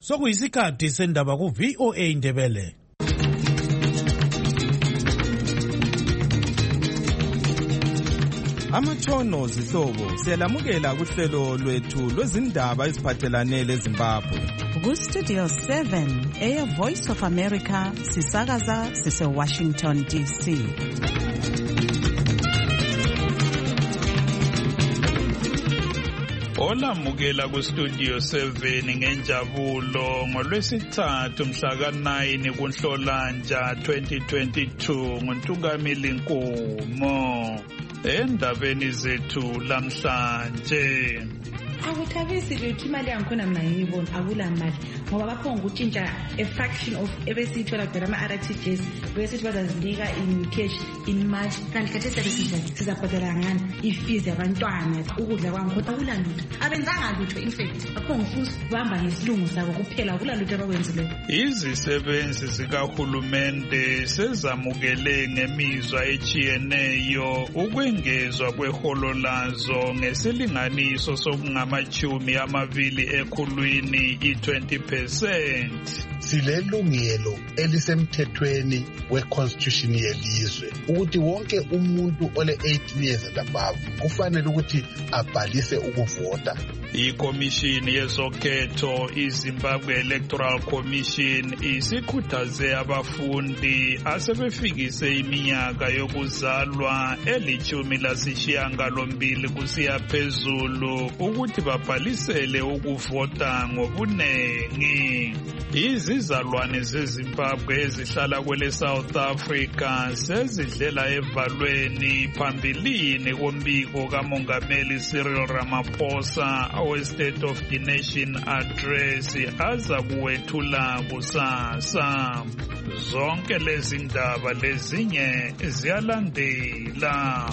Sokuyisikhathi sendaba ku VOA Indebele. Amatshono zihlobo siyalamukela kuhlelo lwethu lwezindaba eziphathelane leZimbabwe. Ku Studio 7 Air Voice of America sisakaza sise Washington DC. Olamukela ku Studio 7 ngenjabulo ngolwesithathu mhla ka-9 kuNhlolanja 2022 nguNtungamili Nkomo. Endabeni zethu lamhlanje akuthabisi lutho imali yangikhona mina ngiyibona akula mali ngoba bakhona ukutshintsha a fraction of ebesiyithola kudala ama-RTGS besithi bazazinika in cash in March kanti khathesi sizabhadala ngani ifees yabantwana ukudla kwangikhona akula lutho abenzanga lutho in fact bakhona ngifuna ukubamba ngesilungu sabo kuphela akula lutho abakwenzileyo. Izisebenzi zikahulumende sezamukele ngemizwa echiyeneyo ukwengezwa kweholo lazo ngesilinganiso sokungamachumi amabili ekhulwini i-20%. Silelungelo elisemthethweni we-constitution yelizwe ukuthi wonke umuntu ole 18 years and above kufanele ukuthi abhalise ukuvota. Ikomishini yezokhetho iZimbabwe Electoral Commission isikhuthaze abafundi asebefikise iminyaka yokuzalwa eli-18 kusiya phezulu ukuthi babhalisele ukuvota ngobunengi. Izizalwane zeZimbabwe ezihlala kwele South Africa sezidlela evalweni phambilini kombiko kaMongameli Cyril Ramaphosa we-State of the Nation Address aza kuwethula kusasa. Zonke lezi ndaba lezinye ziyalandela.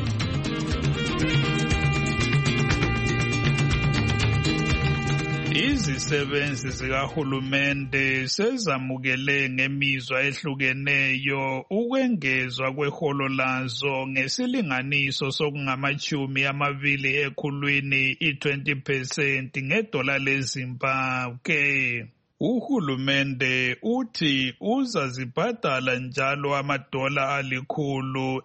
Izisebenzi zikahulumende sezamukele ngemizwa ehlukeneyo ukwengezwa kweholo lazo ngesilinganiso sokungamachumi amabili ekhulwini i-20% ngedola leZimbabwe. Uhulumende uthi uzazibhadala njalo amadola alikhulu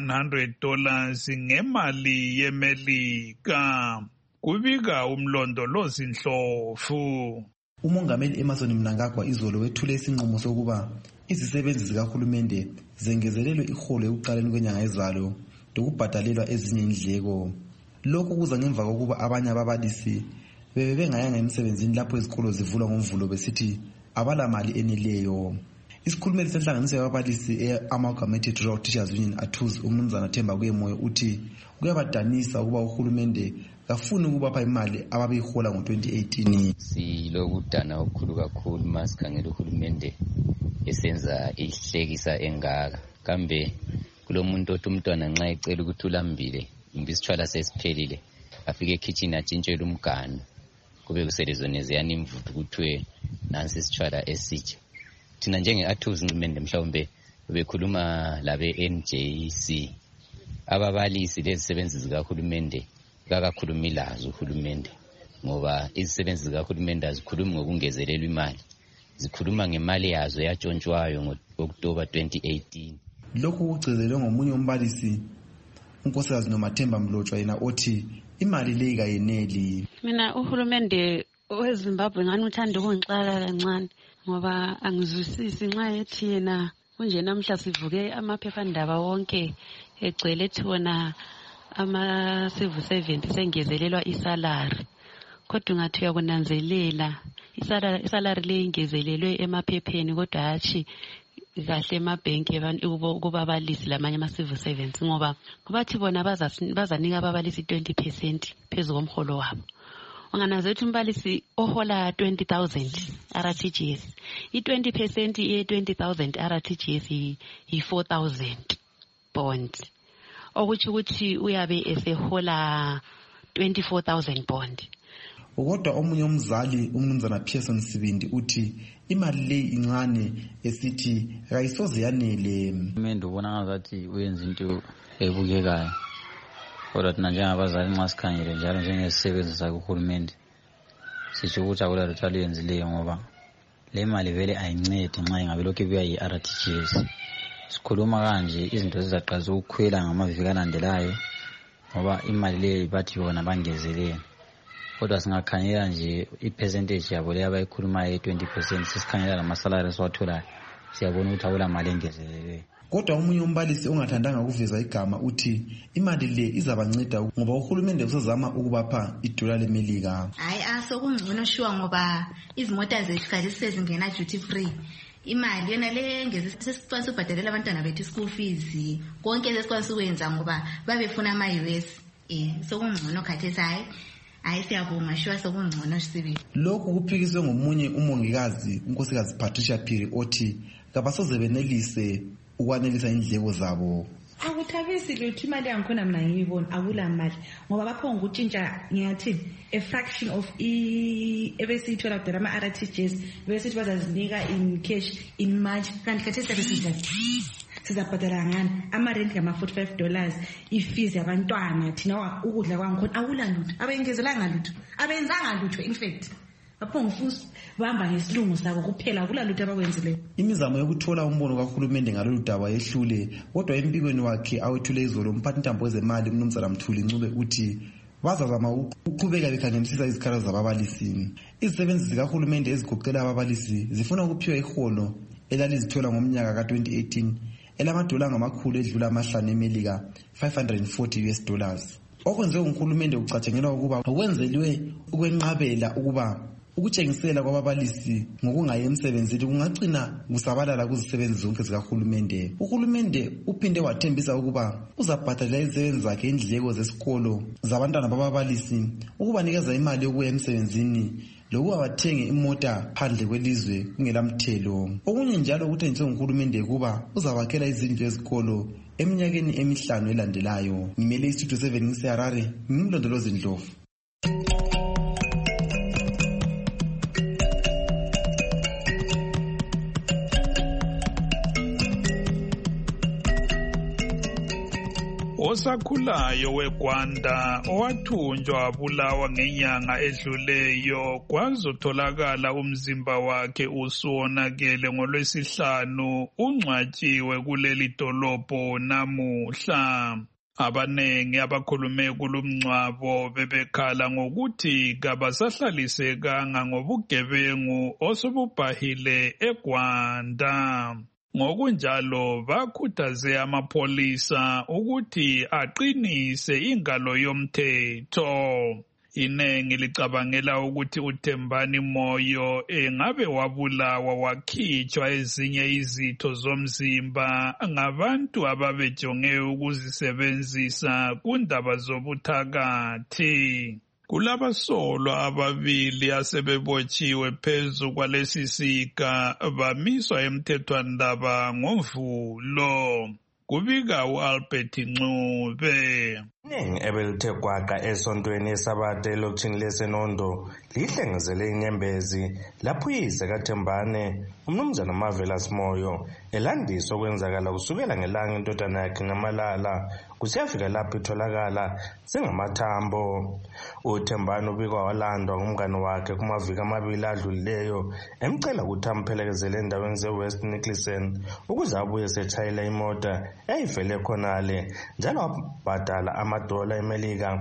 $100 ngemali yeMelika. Kubika umlondolozi Ndlovu. Umongameli Emmerson Mnangagwa izolo wethule isinqumo sokuba izisebenzi zikahulumende zengezelelwe iholo ekuqaleni kwenyanga ezalo lokubhadalelwa ezinye indleko. Lokhu kuza ngemva kokuba abanye ababalisi bengayanga emsebenzini lapho izikolo zivulwa ngoMvulo besithi abala mali eneleyo. Isikhulumeli senhlanganiso yababalisi e-Amalgamated Rural Teachers Union ATUZ uMnumzana Themba Kuyemoyo uthi kuyabadanisa ukuba uhulumende kafuni ukubapha imali ababeyihola ngo-2018. Silokudana okukhulu kakhulu masikhangela uhulumende esenza ihlekisa engaka. Kambe kulomuntu othi umntwana nxa ecela ukuthi ulambile imbi isithwala sesiphelile afike ekitchen atshintshele umganu kube kuselezone ziyana imvuthu kuthiwe nansi isithwala esitsha. Thina njenge-ATUZ uhulumende mhlawumbe bekhuluma labe-NJC ababalisi lezisebenzi zikahulumende kakakhulumi lazo uhulumende ngoba izisebenzi zikahulumende azikhulumi ngokungezelelwa imali, zikhuluma ngemali yazo yatshontshwayo ngo-October 2018. Lokhu kugcizelwe ngomunye umbalisi uNkosikazi Nomathemba Mlotshwa yena othi imali leyi kayeneli. Mina uhulumende weZimbabwe ngani uthanda ukungixaka kancane ngoba angizwisisi nxa ethi yena kunje namhla sivuke amaphephandaba wonke egcwele ethi wona ama-civil servant sengezelelwa isalary. Kodwa ngathi uyakunanzelela isalary le ingezelelwe emaphepheni kodwa hatshi kahle emabhenki kubabalisi lamanye ama-civil servants ngoba bathi bona bazanika ababalisi 20% phezu komholo wabo. Ungananzela ukuthi umbalisi ohola 20,000 RTGS i-20% ye-20,000 RTGS yi-4,000 bonds. Okuthi ukuthi uyabe esehola 24,000 bond. Kodwa omunye umzali uMnumzana Pearson Sibindi uthi imali le incane esithi kayisoze yanele. Uhulumende ubona ngazathi uyenza into ebukekayo. Kodwa thina njengabazali nxa sikhangele njalo njengezisebenzi zakuhulumende sisho ukuthi akula lutho aluyenzileyo ngoba le mali vele ayincedi nxa ingabe lokhu ibuya yi-RTGS. Sikhuluma kanje izinto zizaqalisa ukukhwela ngamaviki alandelayo ngoba imali leyo bathi yona bangezelele. Kodwa singakhanyela nje i-percentage yabo leyo abayikhulumayo 20%, sisikhanyela lamasalari esiwatholayo siyabona ukuthi akula mali engezelelweyo. Kodwa omunye umbalisi ongathandanga ukuveza igama uthi imali le izabanceda ngoba uhulumende usazama ukubapha $1 lemelika. Hayi asokungcono shuwa ngoba izimota zethu kade sezingena duty free. Imali yona le ngesesikwanisa ubhadalela abantwana bethu school fees konke sesikwanisa ukwenza ngoba babefuna ama-US. Sokungcono khathesi hayi siyabonga shuwa sokungcono sibili. Lokhu kuphikiswe ngomunye umongikazi unkosikazi Patricia Phiri othi kabasoze benelise ukwanelisa indleko zabo. Akuthabisi lutho imali yangikhona mina ngiyibona akula mali ngoba baphonga ukutshintsha ngiyathini a fraction of ebesiyithola kudala ama-RTGS besithi bazazinika in cash in March kanti khathesi sizabhadala ngani ama-rent ngama-$45 ifees yabantwana thina ukudla kwangikhona akula lutho abengezelanga lutho abenzanga lutho in fact baphonga futhi bamba ngesilungu sabo kuphela akula lutho abakwenzileyo. Imizamo yokuthola umbono kahulumende ngalolu daba yehlule kodwa empikweni wakhe awethule izolo umphathintambo wezemali uMnumzana Mthuli Ncube uthi bazazama ukuqhubeka bekhangelisisa izikhalo zababalisi. Izisebenzi zikahulumende ezigoqela ababalisi zifuna ukuphiwa iholo elalizithola ngomnyaka ka-2018 elamadola angamakhulu edlula amahlanu emelika $540. Okwenziwe nguhulumende kucatshangelwa ukuba okwenzeliwe ukwenqabela ukuba ukutshengisela kwababalisi ngokungayi emsebenzini kungagcina kusabalala kuzisebenzi zonke zikahulumende. Uhulumende uphinde wathembisa ukuba uzabhadalela izisebenzi zakhe indleko zesikolo zabantwana bababalisi, ukubanikeza imali yokuya emsebenzini lokuba bathenge imota phandle kwelizwe kungelamthelo. Okunye njalo okuthenjiswe nguhulumende kuba uzabakhela izindlu ezikolo eminyakeni emihlanu elandelayo. Ngimele istudio 7 ngiseHarare, ngimlondolozi Ndlovu. Osakhulayo weGwanda owathunjwa wabulawa ngenyanga edluleyo kwazotholakala umzimba wakhe usuwonakele ngoLwesihlanu ungcwatshiwe kuleli dolobho namuhla. Abanengi abakhulume kulumngcwabo bebekhala ngokuthi kabasahlalisekanga ngobugebengu osububhahile eGwanda. Ngokunjalo bakhuthaze amapholisa ukuthi aqinise ingalo yomthetho. Inengi licabangela ukuthi uThembani Moyo engabe wabulawa wakhitshwa ezinye izitho zomzimba ngabantu ababejonge ukuzisebenzisa kundaba zobuthakathi. Kulabasolwa ababili asebebotshiwe phezu kwalesi siga bamiswa emthethwandaba ngoMvulo. Kubika uAlbert Ncube. Iningi ebelithe gwaqa esontweni eSabatha elokishini leSenondo lihlengezele inyembezi lapho uyise kaThembane uMnumzana Marvelous Moyo elandiswa okwenzakala kusukela ngelanga indodana yakhe ngamalala kusiyafika lapho itholakala sengamathambo. uThembane ubikwa walandwa ngumngane wakhe kumaviki amabili adlulileyo emcela ukuthi amphelekezele endaweni zeWest Nicholson ukuze abuye esetshayela imota eyayivele khonale njalo wabhadala $40 emelika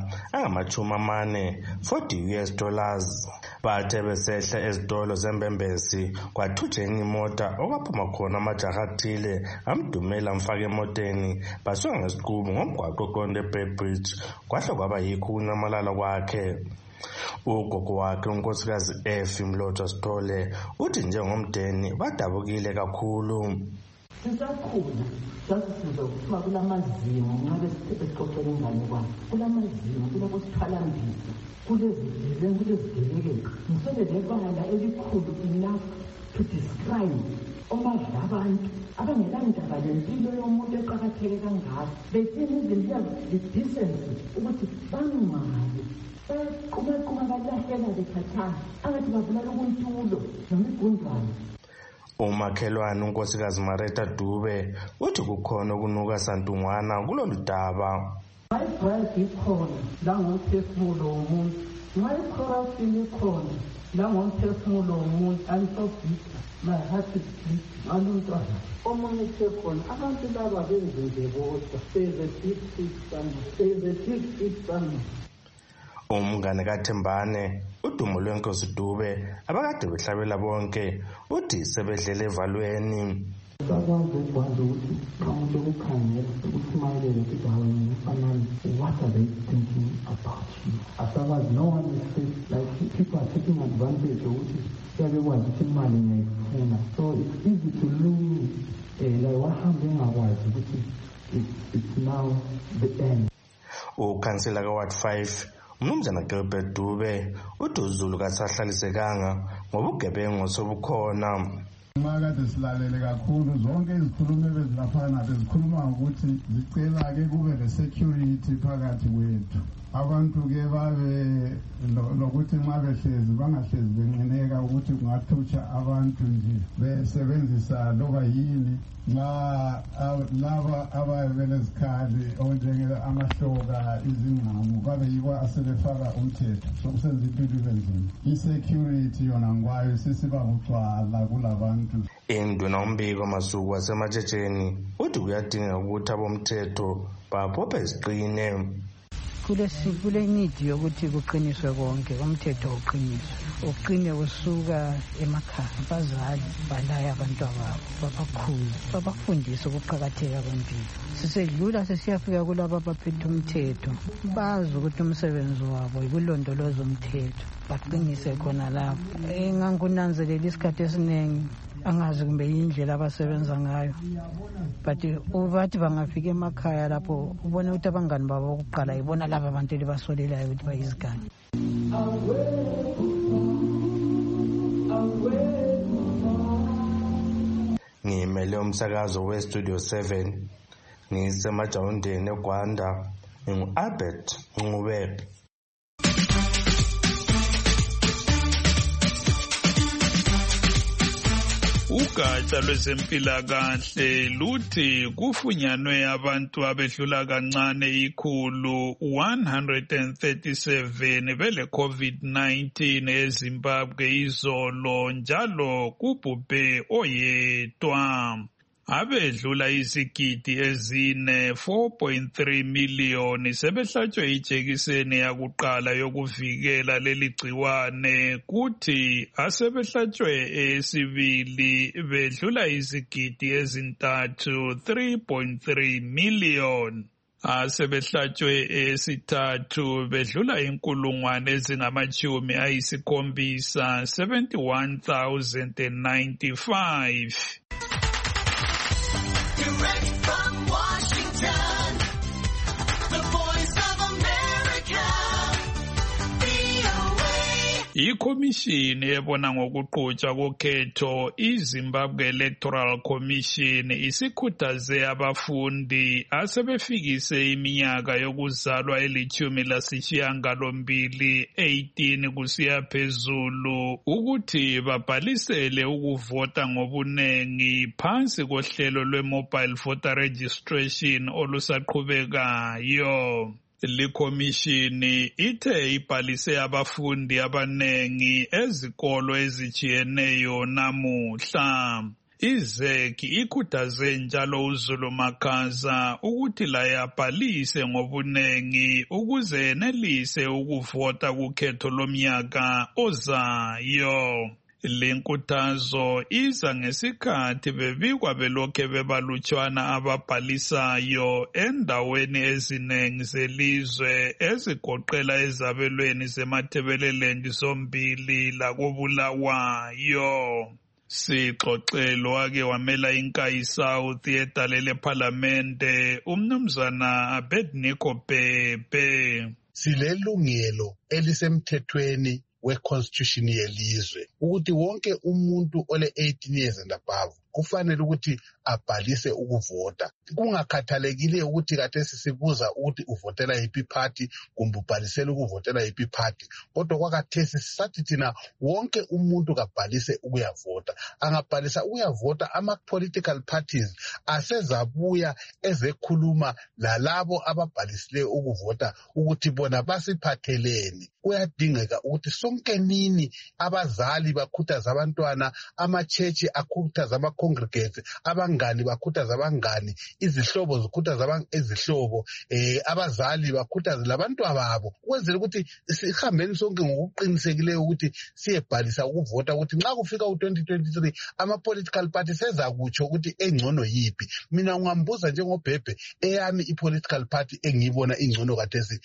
$40. Bathe besehla ezitolo zembembezi kwathutsha enye imota okwaphuma khona amajaha athile amdumela amfaka emoteni basuka ngesiqubu ngomgwaqo oqonde eBridge kwahle kwaba yikho ukunyamalala kwakhe. Ugogo wakhe unkosikazi Effie Mlotshwa Sithole uthi njengomdeni badabukile kakhulu. Sisakhula sasisiza ukuthiwa kulamazinyo ngabe sixoxela ingane kwami kulamazinyo kulokuzithwalambili kulezigeleke ngisebe lebala elikhulu enough to describe omadla abantu abangelandaba lempilo yomuntu eqakatheke kangako bethini izinto the-decency ukuthi bangcwabe baqhumaqhuma balahlela bethathana angathi babulala ukuntulo noma igundwane. Umakhelwane unkosikazi Mareta Dube uthi kukhona ukunuka santungwana kulolu daba. Ayibhayibheli ikhona la ngophefumulo womuntu nxa icorruption ikhona langomphefumulo womuntu I'm so bitter, my heart is bleeding ngalumntwana omunye uthe khona abantu laba benze nje bodwa there's a big fish somewhere. Umngane kaThembane udumo lwenkosi Dube abakade behlabela bonke uthi sebedlele evalweni. What are they thinking about you? As long as no one is safe, like people are taking advantage of it, everyone is taking. So it's easy to lose like what happened was, which it's now the end. Ukhansela kaWard 5 Mnumzana Gilbert Dube uthi uZulu kasahlalisekanga ngoba ugebengu sobukhona. Makade silalele kakhulu zonke izikhulumo ebezilaphana bezikhuluma ukuthi zicela ke kube le-security phakathi kwethu. Abantu ke babe lokuthi nxa behlezi bangahlezi benqineka ukuthi kungathutsha abantu nje besebenzisa loba yini nxa laba ababelezikhali onjenge amahloka izingqamu babe yibo asebefaka umthetho sokusenza impilo ibe nzima. I-security yona ngwayo sisiba ngugcwala kulabantu. Induna umbiko Masuku wasematshetsheni uthi kuyadingeka ukuthi abomthetho babophe iziqine. Kule need yokuthi kuqiniswe konke umthetho uqine usuka emakhaya abazali balaya abantwana babakhulu babafundisa ukuqhakatheka kwempilo. Sisedlula sesiyafika kulabo abaphethe umthetho bazi ukuthi umsebenzi wabo yikulondoloza umthetho baqinise khona lapho. Engangunanzelela isikhathi esiningi angazi kumbe indlela abasebenza ngayo but bathi bangafika emakhaya lapho ubone ukuthi abangani babo okuqala ibona laba abantu elibasolelayo ukuthi bayizigane. Ngimele umsakazo weStudio 7 ngisemajawundeni eGwanda ngingu-Albert Ncube. Ugatsha lwezempilakahle luthi kufunyanwe abantu abedlula kancane 137 bele COVID-19 eZimbabwe izolo njalo kubhubhe oyedwa. Abedlula izigidi ezine 4.3 miliyoni sebehlatshwe ijekiseni yakuqala yokuvikela leli gciwane kuthi asebehlatshwe esibili bedlula izigidi ezintathu 3.3 miliyoni. Asebehlatshwe esithathu bedlula inkulungwane ezingamachumi ayisikhombisa 71,095. Direct from Washington, the voice of America, VOA. Ikhomishini ebona ngokuqhutshwa kokhetho iZimbabwe Electoral Commission isikhuthaze abafundi asebefikise iminyaka yokuzalwa eli-18 kusiya phezulu ukuthi babhalisele ukuvota ngobunengi phansi kohlelo lwe-Mobile Voter Registration olusaqhubekayo. Likhomishini ithe ibhalise abafundi abanengi ezikolo ezitshiyeneyo namuhla. IZEC ikhuthaze njalo uZulu Makhaza ukuthi laye abhalise ngobunengi ukuze enelise ukuvota kukhetho lomnyaka ozayo. Lenkuthazo iza ngesikhathi bebikwa belokhe bebalutshwana ababhalisayo endaweni ezinengi zelizwe ezigoqela ezabelweni zemathebeleland zombili lakobulawayo. Sixoxelo ake wamela iNkayi South yedale lephalamente umnumzana Abednego Bhebhe. Silelungelo elisemthethweni we-constitution yelizwe ukuthi wonke umuntu ole 18 years and above kufanele ukuthi abhalise ukuvota, kungakhathalekile ukuthi kathesi sibuza ukuthi uvotela yiphi party kumbe ubhalisela ukuvotela yiphi party, kodwa kwakathesi sisathi thina wonke umuntu kabhalise ukuyavota. Angabhalisa ukuyavota, ama-political parties asezabuya ezekhuluma lalabo ababhalisileyo ukuvota ukuthi bona basiphatheleni. Kuyadingeka ukuthi sonke nini abazali bakhuthaza abantwana, ama-church akhuthaza ama-congregates, abangani bakhuthaza abangani, izihlobo zikhuthaza izihlobo, abazali bakhuthaza labantwana babo, ukwenzela ukuthi sihambeni sonke ngokuqinisekileyo ukuthi siyebhalisa ukuvota, ukuthi nxa kufika u-2023 ama-political party sezakutsho ukuthi engcono yiphi. Mina ungambuza njengobhebhe, eyami i-political party engiyibona ingcono kathesi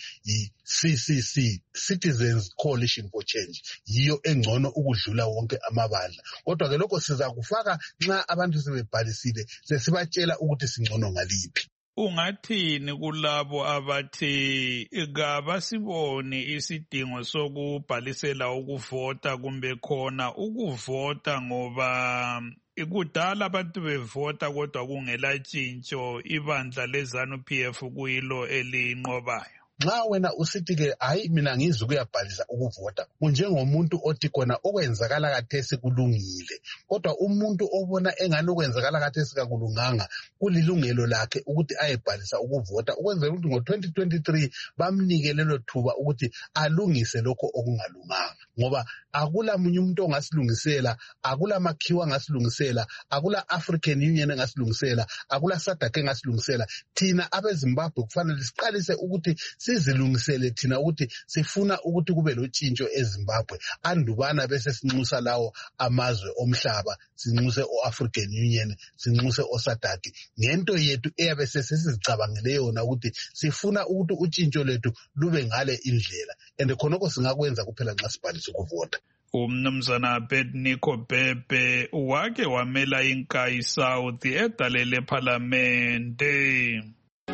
yi-CCC, Citizens Coalition for Change, yiyo engcono ukudlula wonke amabandla. Kodwa ke lokho siza kufaka nxa abantu sebebhalisile sesibatshela ukuthi singcono ngaliphi. Ungathini kulabo abathi kabasiboni isidingo sokubhalisela ukuvota kumbe khona ukuvota ngoba kudala abantu bevota kodwa kungela tshintsho, ibandla leZANU-PF kuyilo elinqobayo? Nxa wena usithi-ke hayi mina ngizwe kuyabhalisa ukuvota, unjengomuntu othi khona okwenzakala kathesi kulungile, kodwa umuntu obona engani okwenzakala kathesi kakulunganga kulilungelo lakhe ukuthi ayebhalisa ukuvota, ukwenzela ukuthi ngo-2023 bamnike lelo thuba ukuthi alungise lokho okungalunganga, ngoba akula munye umuntu ongasilungisela, akula makhiwa angasilungisela, akula African Union engasilungisela, akula SADC engasilungisela. Thina abeZimbabwe kufanele siqalise ukuthi sizilungisele thina ukuthi sifuna ukuthi kube lotshintsho eZimbabwe, andubana bese sinxusa lawo amazwe omhlaba, sinxuse o-African Union, sinxuse o-SADC ngento yethu eyabe sesizicabangele yona ukuthi sifuna ukuthi utshintsho lethu lube ngale indlela, and khonoko singakwenza kuphela nxa sibhalisa ukuvota. Umnumzana Abednego Bhebhe wake wamela iNkayi South edale lephalamende.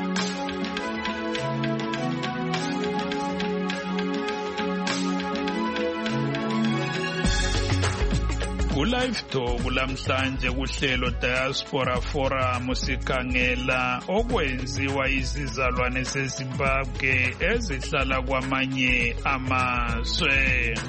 Ku-Live Talk lamhlanje kuhlelo Diaspora Forum sikhangela okwenziwa izizalwane zeZimbabwe ezihlala kwamanye amazwe.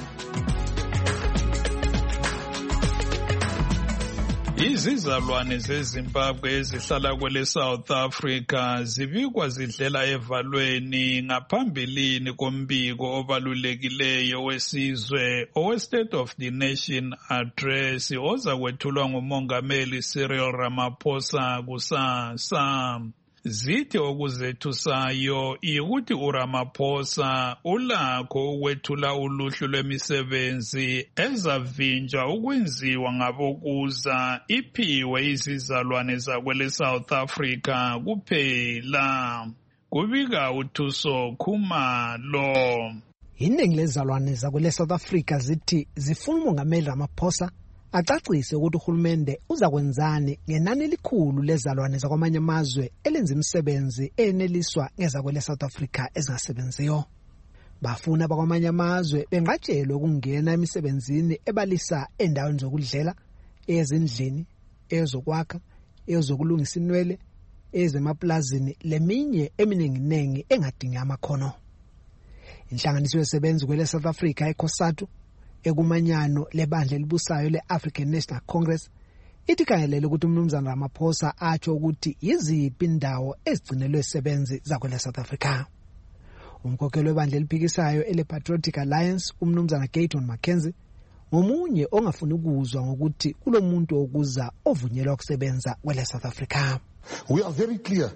Izizalwane zeZimbabwe ezihlala kwele South Africa zibikwa zidlela evalweni ngaphambilini kombiko obalulekileyo wesizwe owe-State of the Nation Address ozakwethulwa nguMongameli Cyril Ramaphosa kusasa. Zithi okuzethusayo yikuthi uRamaphosa ulakho ukwethula uluhlu lwemisebenzi ezavinjwa ukwenziwa ngabokuza iphiwe izizalwane zakwele South Africa kuphela. Kubika uThuso Khumalo. Iningi lezizalwane zakwele South Africa zithi zifuna uMongameli Ramaphosa acacise ukuthi uhulumende uzakwenzani ngenani elikhulu lezalwane zakwamanye amazwe elenza imisebenzi eneliswa ngezakwele South Africa ezingasebenziyo. Bafuna bakwamanye amazwe bengatshelwe ukungena emisebenzini ebalisa endaweni zokudlela, ezindlini, ezokwakha, ezokulungisa inwele, ezemaplazini leminye eminingi engadingi amakhono. Inhlanganiso yesebenzi kwele South Africa eCOSATU ekumanyano lebandla elibusayo le-African National Congress ithi khangelele ukuthi umnumzana Ramaphosa atsho ukuthi yiziphi indawo ezigcinelwe isebenzi zakwele South Africa. Umkhokheli webandla eliphikisayo ele-Patriotic Alliance umnumzana Gayton Mackenzie ngomunye ongafuni ukuzwa ngokuthi kulomuntu okuza ovunyelwa ukusebenza kwele South Africa. We are very clear,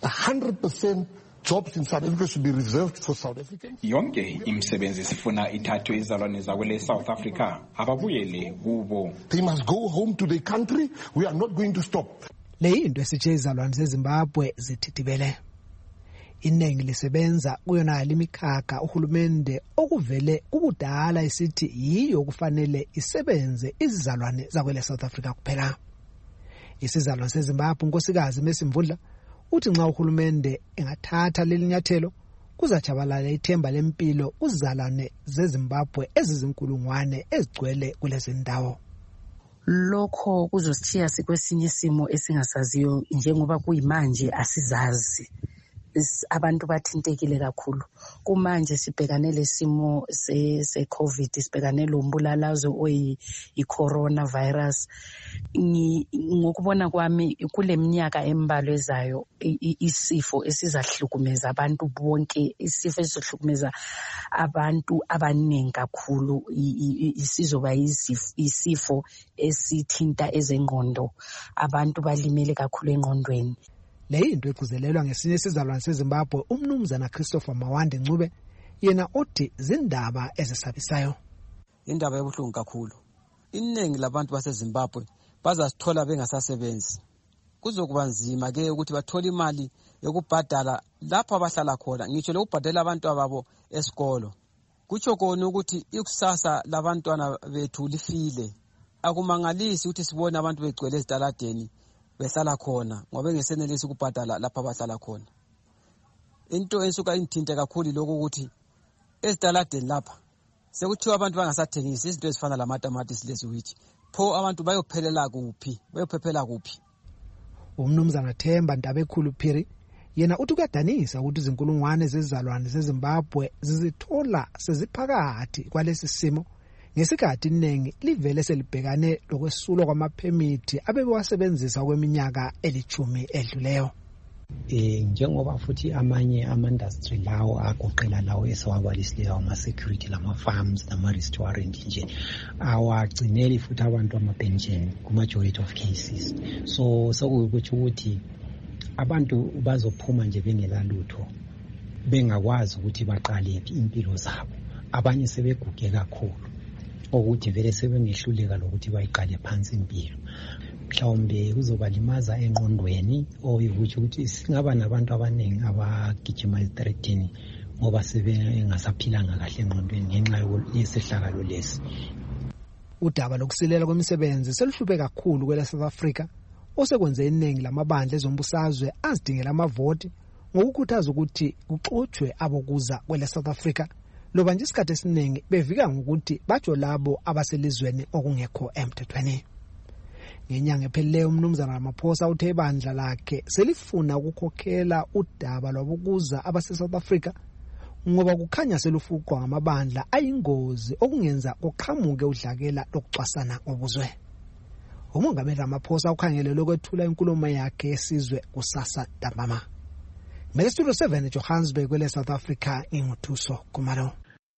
100% jobs in South Africa should be reserved for South Africans. Yonke imisebenzi sifuna ithathwe izalwane zakwele South Africa ababuyele kubo. They must go home to their country. We are not going to stop. Le into esitshe izalwane zeZimbabwe zithithibele. Iningi lisebenza kuyona limikhakha uhulumende okuvele ukudala isithi yiyo kufanele isebenze izizalwane zakwele South Africa kuphela. Isizalwane seZimbabwe unkosikazi Mesimvudla uthi nxa uhulumende engathatha lelinyathelo kuzachabalala ithemba lempilo uzalwane zeZimbabwe ezizinkulungwane ezigcwele kulezi ndawo. lokho kuzosithiya sikwesinye isimo esingasaziyo njengoba kuyimanje asizazi. Abantu bathintekile kakhulu kumanje sibhekane lesimo se-COVID, sibhekane lombulalazo oyi-coronavirus. Ngokubona kwami kule minyaka embalwa ezayo isifo esizahlukumeza abantu bonke, isifo esizohlukumeza abantu abaningi kakhulu, isizoba isifo esithinta ezengqondo. Abantu balimele kakhulu engqondweni. Le into egcizelelwa ngesinye isizalwane seZimbabwe umnumzana Christopher Mawande Ncube, yena othi zindaba ezisabisayo. Indaba ebuhlungu kakhulu. Iningi labantu baseZimbabwe bazasithola bengasasebenzi. Kuzokuba nzima ke ukuthi bathole imali yokubhadala lapha abahlala khona. Ngitsho lokubhadala abantu ababo esikolo. Kutsho kona ukuthi ikusasa labantwana bethu lifile. Akumangalisi ukuthi sibone abantu begcwele ezitaladeni behlala khona ngoba bengesenelisi ukubhadala lapha abahlala khona. Into ensuka intinte kakhulu lokho ukuthi ezitaladeni lapha sekuthiwa abantu bangasathengisi izinto ezifana lamatamatisi leziwiti. Pho abantu bayophelela kuphi? Bayophephela kuphi? Umnumzana Themba Ntabekhulu Phiri yena uthi kuyadanisa ukuthi izinkulungwane zezizalwane zeZimbabwe zizithola seziphakathi kwalesi simo ngesikhathi iningi livele selibhekane lokwesulwa kwamaphemithi abebewasebenzisa kweminyaka 10 edluleyo. Njengoba futhi amanye ama-industry lawo agoqela lawo esiwabalisileyo ama-security lama-farms nama-restaurant nje awagcineli futhi abantu ama-pension ku-majority of cases. So sekuyukuthi ukuthi abantu bazophuma nje bengela lutho, bengakwazi ukuthi baqalephi impilo zabo. Abanye sebeguge kakhulu ukuthi vele sebengehluleka lokuthi bayiqale phansi impilo. Mhlawumbe kuzobalimaza engqondweni ukuthi singaba nabantu abaningi abagijima ezitretini ngoba sebengasaphilanga kahle engqondweni ngenxa yesehlakalo lesi. Udaba lokusilela kwemisebenzi seluhlube kakhulu kwele South Africa osekwenze iningi lamabandla ezombusazwe azidingela amavoti ngokukhuthaza ukuthi kuxoxwe abokuza kwele South Africa. Loba nje isikhathi esiningi bevika ngokuthi batsho labo abaselizweni okungekho emthethweni. Ngenyanga ephelileyo umnumzana Ramaphosa uthe ibandla lakhe selifuna ukukhokhela udaba lwabokuza abase-South Africa ngoba kukhanya selufuqwa ngamabandla ayingozi okungenza kuqhamuke udlakela lokucwasana ngobuzwe. Umongameli Ramaphosa ukhangelele ukwethula inkulumo yakhe yesizwe kusasa ntambama. Studio 7 Johannesburg kwele South Africa inguthuso Kumalo.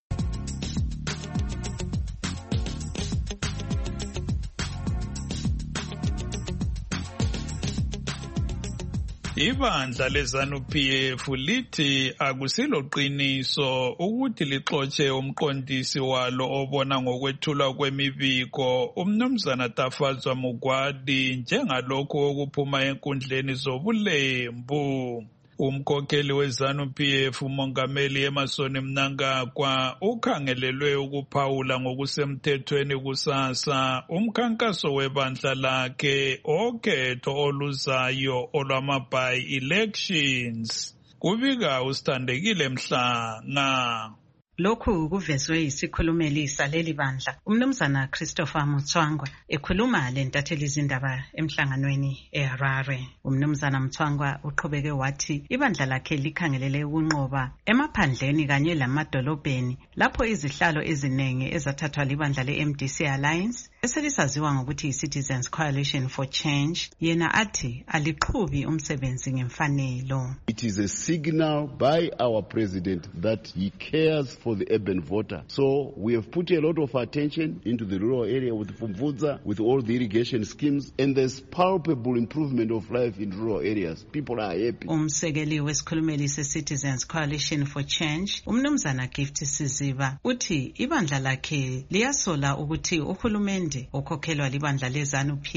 Ibandla leZANU-PF lithi akusilo qiniso ukuthi lixotshe umqondisi walo obona ngokwethulwa kwemibiko umnumzana Tafazwa Mugwadi njengalokho okuphuma enkundleni zobulembu. Umkhokheli weZANU-PF umongameli Emmerson Mnangagwa ukhangelelwe ukuphawula ngokusemthethweni kusasa umkhankaso webandla lakhe okhetho oluzayo olwama-by-elections. Kubika uSithandekile Mhlanga. Lokhu kuvezwe yisikhulumeli saleli bandla umnumzana Christopher Mutswangwa ekhuluma lentatheli izindaba emhlanganweni eHarare. Umnumzana Mutswangwa uqhubeke wathi ibandla lakhe likhangelele ukunqoba emaphandleni kanye lamadolobheni lapho izihlalo eziningi ezathathwa libandla le-MDC Alliance eselisaziwa ngokuthi Citizens Coalition for Change yena athi aliqhubi umsebenzi ngemfanelo. It is a signal by our president that he cares for the urban voter. So we have put a lot of attention into the rural area with Fumvudza, with all the irrigation schemes, and there's palpable improvement of life in rural areas. People are happy. Umsekeli wesikhulumeli se-Citizens Coalition for Change, umnumzana Gift Siziba, uthi ibandla lakhe liyasola ukuthi uhulumende okhokhelwa libandla leZANU-PF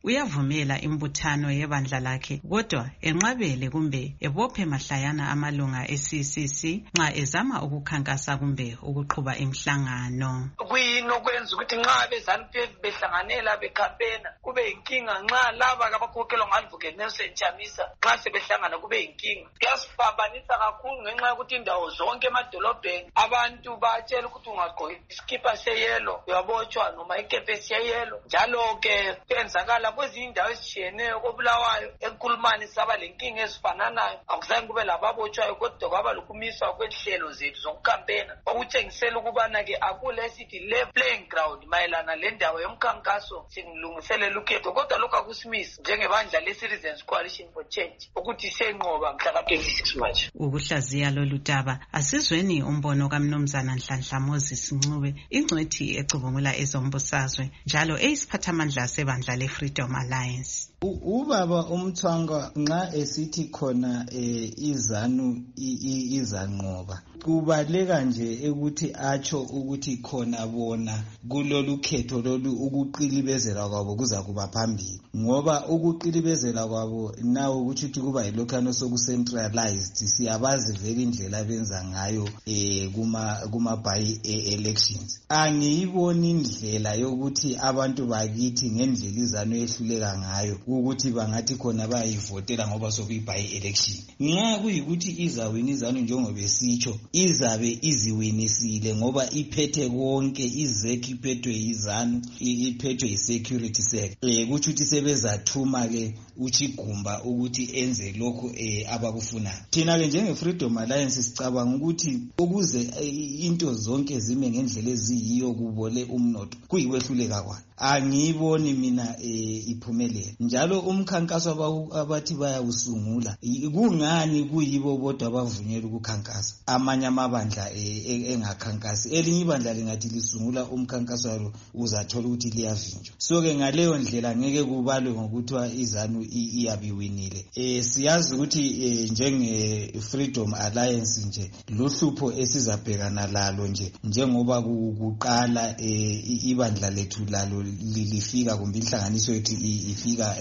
uyavumela imbuthano yebandla lakhe kodwa enqabele kumbe ebophe mahlayana amalunga e-CCC nxa ezama ukukhankasa kumbe ukuqhuba imihlangano. Kuyini okwenza ukuthi nxa beZANU-PF behlanganela bekhampena kube inkinga, nxa laba abakhokelwa ngalivukeni Nelson Chamisa nxa sebehlangana kube inkinga? Kuyasiphambanisa kakhulu ngenxa yokuthi indawo zonke emadolobheni abantu batshela ukuthi ungagqoka isikipa seyelo uyabotshwa noma ikepesi yeyelo. Njalo-ke kwenzakala kwezinye indawo ezitshiyeneyo koBulawayo, eNkulumane saba lenkinga ezifananayo. Akuzange kube lababotshwayo kodwa kwaba lokumiswa kwenhlelo zethu zokukampena okutshengisela ukubana-ke akule sithi le playing ground mayelana le ndawo yomkhankaso singilungiselela ukhetho, kodwa lokhu akusimisi njengebandla le-Citizens Coalition for Change ukuthi senqoba mhla ka-26 March. Ukuhlaziya lolu daba asizweni umbono kaMnumzana Nhlanhla Moses Ncube, ingcwethi ecubungula ezombusazwe njalo eyisiphathamandla sebandla le-Freedom Alliance. Ubaba uMthwangwa nxa esithi khona iZANU izanqoba kubaleka nje ukuthi atsho ukuthi khona bona kulolu khetho lolu ukuqilibezela kwabo kuza kuba phambili, ngoba ukuqilibezela kwabo nawo ukuthi kuba yilokhano sokucentralized siyabazi vele indlela benza ngayo kuma by elections. Angiyiboni indlela yokuthi abantu bakithi ngendlela iZANU ehluleka ngayo ukuthi bangathi khona bayivotela ngoba sokuyi-by election. Nxa kuyikuthi izawini iZANU njengoba besitsho izabe iziwinisile ngoba iphethe konke, izek iphethwe yiZANU, iphethwe yi-security sector. Kutsho ukuthi sebezathuma-ke uchigumba ukuthi enze lokhu abakufunayo. Thina-ke njenge-Freedom Alliance sicabanga ukuthi ukuze into zonke zime ngendlela eziyiyo kubole umnotho kuyikwehluleka kwayo. Angiyiboni mina iphumelele. Njalo umkhankaso abathi bayawusungula kungani kuyibo bodwa abavunyelwa ukukhankasa, amanye amabandla engakhankasi. Elinye ibandla lingathi lisungula umkhankaso walo uzathola ukuthi liyavinjwa. So-ke ngaleyo ndlela ngeke kubalwe ngokuthiwa iZANU iyabiwinile. Siyazi ukuthi njenge-Freedom Alliance nje luhlupho esizabhekana lalo nje njengoba kuqala ibandla lethu lalo lifika kumbe inhlanganiso yethu ifika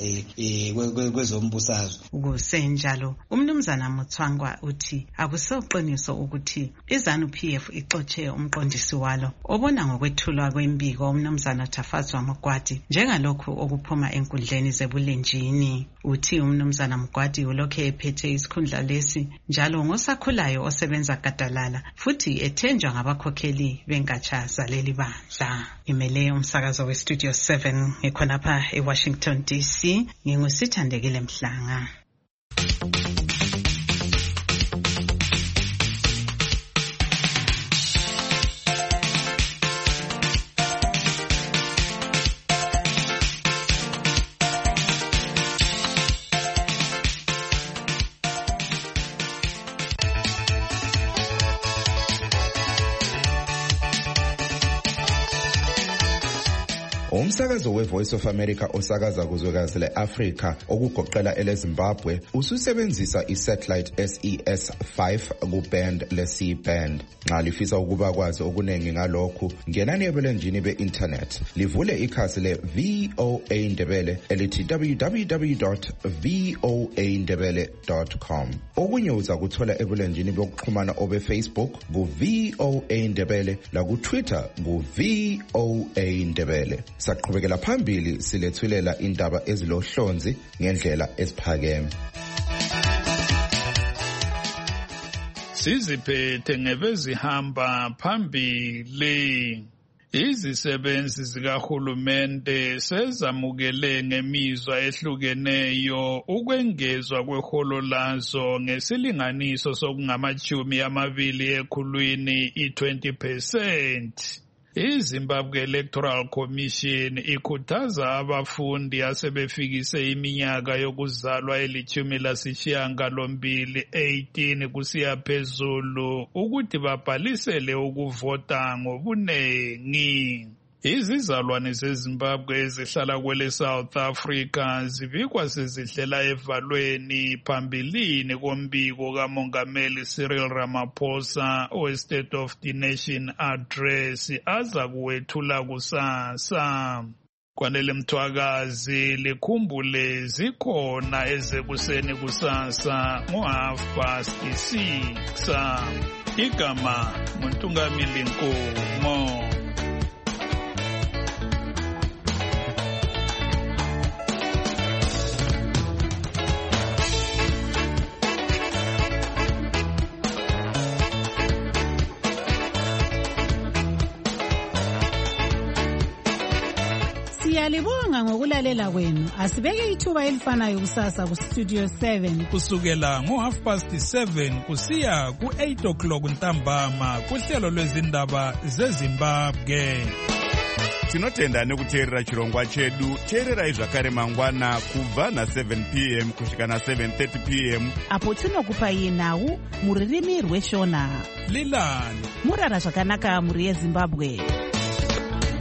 kwezombusazwe. Kusenjalo uMnumzana Mutswangwa uthi akusoqiniso ukuthi iZANU-PF ixotshe umqondisi walo obona ngokwethulwa kwembiko uMnumzana Thafazwa Mugwadi njengalokhu okuphuma enkundleni zebulenjini. Uthi uMnumzana Mugwadi ulokhe ephethe isikhundla lesi njalo ngosakhulayo osebenza gadalala futhi ethenjwa ngabakhokheli bengatsha zaleli bandla. Imele umsakazo weStudio 7 ngikhonapha eWashington DC, ngingusithandekile Mhlanga. Umsakazo weVoice of America osakaza kuzwekazi le-Afrika okugoqela eleZimbabwe ususebenzisa i-satellite SES-5 kuband le-C-band. Nxa lifisa ukuba kwazi okunengi ngalokhu, ngenani ebulenjini be-internet livule ikhasi le-VOA Ndebele elithi www.voandebele.com. Okunye uza kuthola ebulenjini bokuxhumana obe-Facebook ku-VOA Ndebele laku-Twitter ku-VOA Ndebele. Saqhubekela phambili silethulela indaba ezilohlonzi ngendlela esiphakeme. Siziphethe ngebezihamba phambili. Izisebenzi zikahulumende sezamukele ngemizwa ehlukeneyo ukwengezwa kweholo lazo ngesilinganiso sokungamashumi ekhulwini i-20%. iZimbabwe Electoral Commission ikhuthaza abafundi asebefikise iminyaka yokuzalwa eli-18 kusiya phezulu ukuthi babhalisele ukuvota ngobunengi. Izizalwane zeZimbabwe ezihlala kwele South Africa zibikwa sezihlela evalweni phambilini kombiko kaMongameli Cyril Ramaphosa we-State of the Nation Address aza kuwethula kusasa. Kwanele Mthwakazi likhumbule zikhona ezekuseni kusasa ngo6:30. Igama Muntungamili Nkomo. Siyalibonga ngokulalela kwenu. Asibeke ithuba elifanayo kusasa ku Studio 7 kusukela ngo7:30 kusiya ku8 ntambama kuhlelo lwezindaba zeZimbabwe. Tinotenda nekuteerera chirongwa chedu. Teererai zvakare mangwana kubva na7 p.m. kusvika na7:30 p.m. apo tinokupai nhau muririmi rweshona. Lilani murara zvakanaka muri yeZimbabwe.